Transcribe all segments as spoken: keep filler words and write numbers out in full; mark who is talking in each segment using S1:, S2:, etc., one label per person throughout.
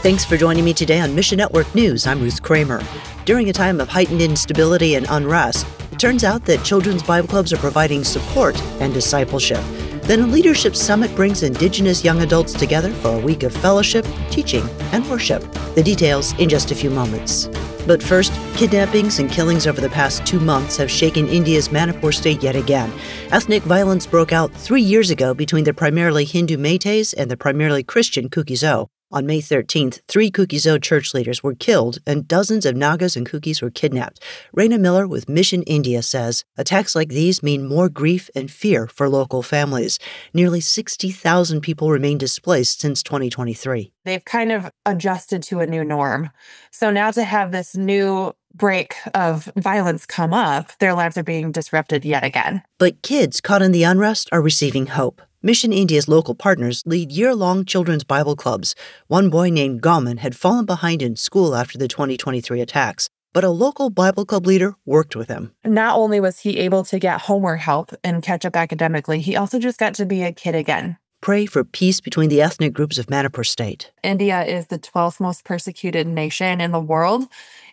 S1: Thanks for joining me today on Mission Network News. I'm Ruth Kramer. During a time of heightened instability and unrest, it turns out that children's Bible clubs are providing support and discipleship. Then a leadership summit brings Indigenous young adults together for a week of fellowship, teaching, and worship. The details in just a few moments. But first, kidnappings and killings over the past two months have shaken India's Manipur state yet again. Ethnic violence broke out three years ago between the primarily Hindu Meiteis and the primarily Christian Kuki-Zo. On May thirteenth, three Kuki-Zo church leaders were killed and dozens of Nagas and Kukis were kidnapped. Raina Miller with Mission India says attacks like these mean more grief and fear for local families. Nearly sixty thousand people remain displaced since twenty twenty-three.
S2: They've kind of adjusted to a new norm. So now to have this new break of violence come up, their lives are being disrupted yet again.
S1: But kids caught in the unrest are receiving hope. Mission India's local partners lead year-long children's Bible clubs. One boy named Goman had fallen behind in school after the twenty twenty-three attacks, but a local Bible club leader worked with him.
S2: Not only was he able to get homework help and catch up academically, he also just got to be a kid again.
S1: Pray for peace between the ethnic groups of Manipur state.
S2: India is the twelfth most persecuted nation in the world,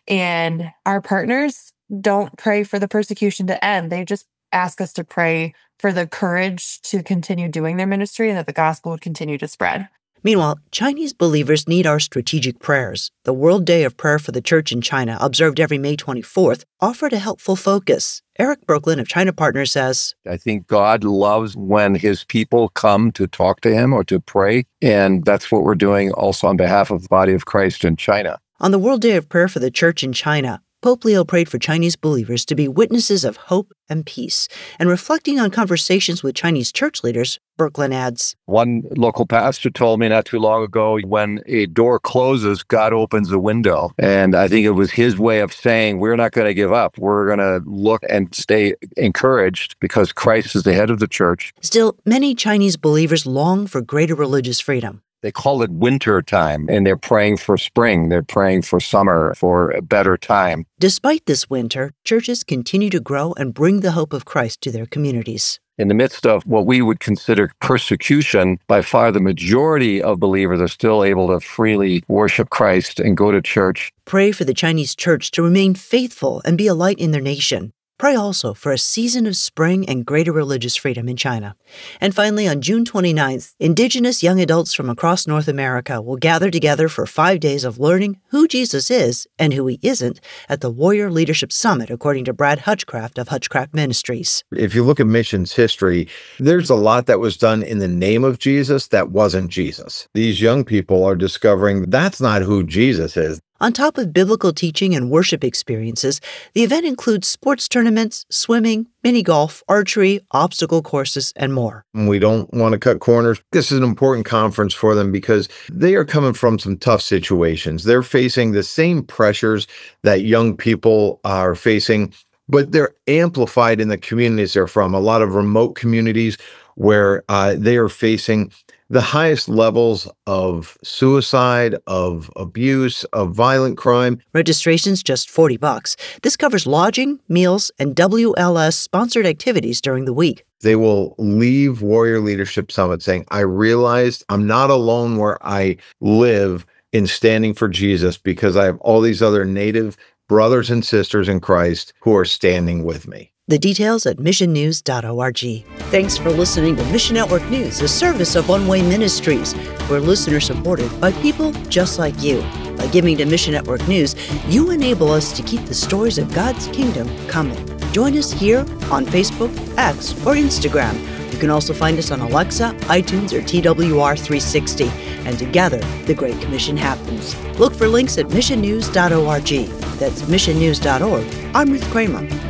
S2: and our partners don't pray for the persecution to end. They just ask us to pray for the courage to continue doing their ministry and that the gospel would continue to spread.
S1: Meanwhile, Chinese believers need our strategic prayers. The World Day of Prayer for the Church in China, observed every May twenty-fourth, offered a helpful focus. Eric Brooklyn of China Partners says,
S3: I think God loves when his people come to talk to him or to pray, and that's what we're doing also on behalf of the body of Christ in China.
S1: On the World Day of Prayer for the Church in China, Pope Leo prayed for Chinese believers to be witnesses of hope and peace. And reflecting on conversations with Chinese church leaders, Brooklyn adds,
S3: One local pastor told me not too long ago, when a door closes, God opens a window. And I think it was his way of saying, we're not going to give up. We're going to look and stay encouraged because Christ is the head of the church.
S1: Still, many Chinese believers long for greater religious freedom.
S3: They call it winter time, and they're praying for spring. They're praying for summer, for a better time.
S1: Despite this winter, churches continue to grow and bring the hope of Christ to their communities.
S3: In the midst of what we would consider persecution, by far the majority of believers are still able to freely worship Christ and go to church.
S1: Pray for the Chinese church to remain faithful and be a light in their nation. Pray also for a season of spring and greater religious freedom in China. And finally, on June twenty-ninth, Indigenous young adults from across North America will gather together for five days of learning who Jesus is and who he isn't at the Warrior Leadership Summit, according to Brad Hutchcraft of Hutchcraft Ministries.
S4: If you look at missions history, there's a lot that was done in the name of Jesus that wasn't Jesus. These young people are discovering that's not who Jesus is.
S1: On top of biblical teaching and worship experiences, the event includes sports tournaments, swimming, mini golf, archery, obstacle courses, and more.
S4: We don't want to cut corners. This is an important conference for them because they are coming from some tough situations. They're facing the same pressures that young people are facing, but they're amplified in the communities they're from. A lot of remote communities where uh, they are facing the highest levels of suicide, of abuse, of violent crime.
S1: Registration's just forty bucks. This covers lodging, meals, and W L S-sponsored activities during the week.
S4: They will leave Warrior Leadership Summit saying, I realized I'm not alone where I live in standing for Jesus because I have all these other Native brothers and sisters in Christ who are standing with me.
S1: The details at mission news dot org. Thanks for listening to Mission Network News, a service of One Way Ministries. We're listener-supported by people just like you. By giving to Mission Network News, you enable us to keep the stories of God's kingdom coming. Join us here on Facebook, X, or Instagram. You can also find us on Alexa, iTunes, or T W R three sixty. And together, the Great Commission happens. Look for links at mission news dot org. That's mission news dot org. I'm Ruth Kramer.